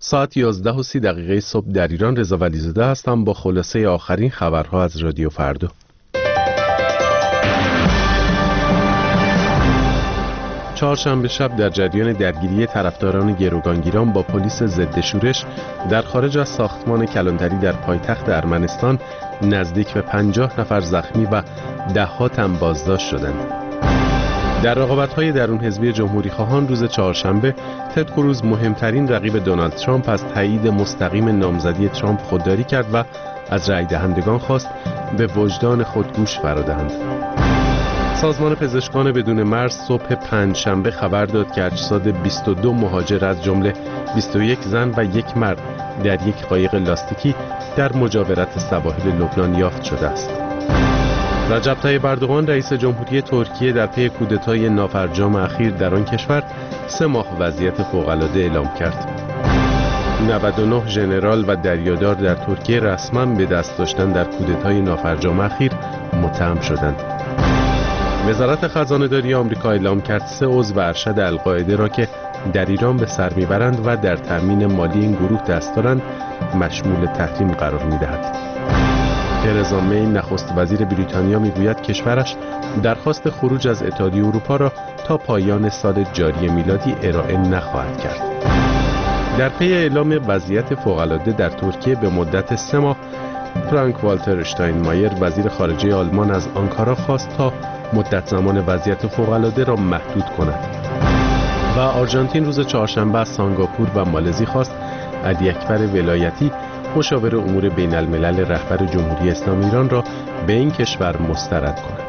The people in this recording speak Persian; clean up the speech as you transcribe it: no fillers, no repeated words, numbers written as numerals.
ساعت 11:30 صبح در ایران. رضا ولیزاده هستم با خلاصه آخرین خبرها از رادیو فردا. چهارشنبه شب در جریان درگیری طرفداران گروگانگیران با پلیس ضد شورش در خارج از ساختمان کلانتری در پایتخت ارمنستان نزدیک به 50 نفر زخمی و ده‌ها تن بازداشت شدند. در رقابت‌های درون حزبی جمهوری‌خواهان روز چهارشنبه تد کروز مهمترین رقیب دونالد ترامپ از تایید مستقیم نامزدی ترامپ خودداری کرد و از رای دهندگان خواست به وجدان خود گوش فرا دهند. سازمان پزشکان بدون مرز صبح پنجشنبه خبر داد که اجساد 22 مهاجر از جمله 21 زن و یک مرد در یک قایق لاستیکی در مجاورت سواحل لبنان یافت شده است. رجب طیب اردوغان رئیس جمهوری ترکیه در پی کودتای نافرجام اخیر در آن کشور 3 ماه وضعیت فوق‌العاده اعلام کرد. 99 ژنرال و دریادار در ترکیه رسما به دست داشتن در کودتای نافرجام اخیر متهم شدند. وزارت خزانه‌داری آمریکا اعلام کرد 3 عضو ارشد القاعده را که در ایران به سر میبرند و در تامین مالی این گروه دست دارند مشمول تحریم قرار میدهد. ترزا می نخست وزیر بریتانیا میگوید کشورش درخواست خروج از اتحادیه اروپا را تا پایان سال جاری میلادی ارائه نخواهد کرد. در پی اعلام وضعیت فوق‌العاده در ترکیه به مدت 3 ماه، فرانک والتر اشتاینمایر وزیر خارجه آلمان از آنکارا خواست تا مدت زمان وضعیت فوق‌العاده را محدود کند. و آرژانتین روز چهارشنبه از سنگاپور و مالزی خواست علی اکبر ولایتی مشاور امور بین الملل رهبر جمهوری اسلامی ایران را به این کشور مسترد کند.